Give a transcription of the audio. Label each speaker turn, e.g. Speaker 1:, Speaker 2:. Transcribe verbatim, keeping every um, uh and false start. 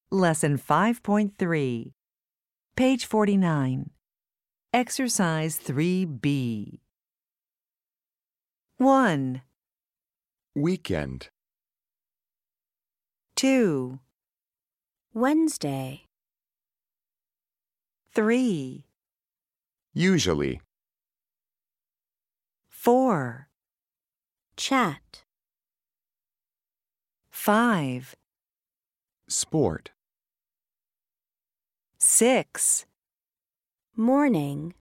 Speaker 1: Lesson five point three, page forty-nine. Exercise three B. one,
Speaker 2: Weekend.
Speaker 1: two,
Speaker 3: Wednesday,
Speaker 1: three,
Speaker 2: Usually.
Speaker 1: four,
Speaker 3: chat,
Speaker 1: five,
Speaker 2: Sport.
Speaker 1: six,
Speaker 3: morning,